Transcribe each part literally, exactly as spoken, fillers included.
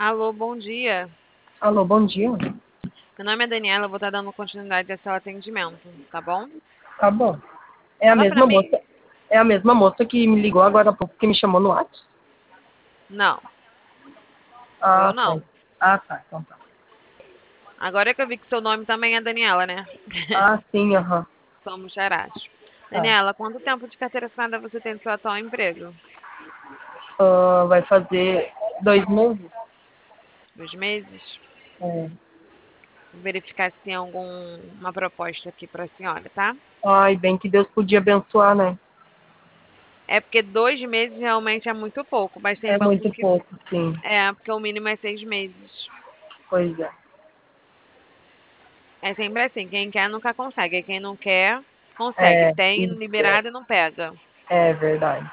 Alô, bom dia. Alô, bom dia. Meu nome é Daniela, eu vou estar dando continuidade ao seu atendimento, tá bom? Tá bom. É a Fala pra mesma mim. moça, é a mesma moça que me ligou agora há pouco, que me chamou no WhatsApp? Não, sou eu Ah, tá. não. Ah, tá. Então tá. Agora que eu vi que seu nome também é Daniela, né? Ah, sim, aham. Somos charás. Tá. Daniela, quanto tempo de carteira assinada você tem no seu atual emprego? Ah, vai fazer dois meses? Dois meses? É. Vou verificar se tem alguma proposta aqui pra senhora, tá? Ai, bem que Deus podia abençoar, né? É porque dois meses realmente é muito pouco, mas tem É bancos muito que. pouco, sim. É, porque o mínimo é seis meses. Pois é. É sempre assim, quem quer nunca consegue, quem não quer, consegue. É, Tem isso liberado e não pega. é verdade.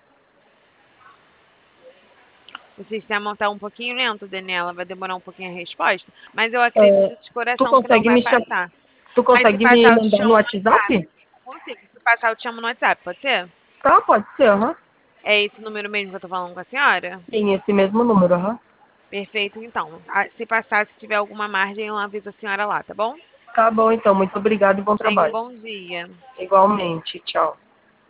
O sistema está um pouquinho lento, Daniela, vai demorar um pouquinho a resposta, mas eu Ah, acredito de tu coração que não consegue vai me chamar? passar. Tu Mas se consegue me passar, eu te mandar no chamo no WhatsApp. WhatsApp? Consigo. Se passar, eu te chamo no WhatsApp, pode ser? Tá, pode ser, aham. É esse número mesmo que eu tô falando com a senhora? Sim, esse mesmo número, aham. Perfeito, então. Ah, se passar, se tiver alguma margem, eu aviso a senhora lá, tá bom? Tá bom, então. Muito obrigado e bom Tenha um trabalho. bom dia. Igualmente. Tchau.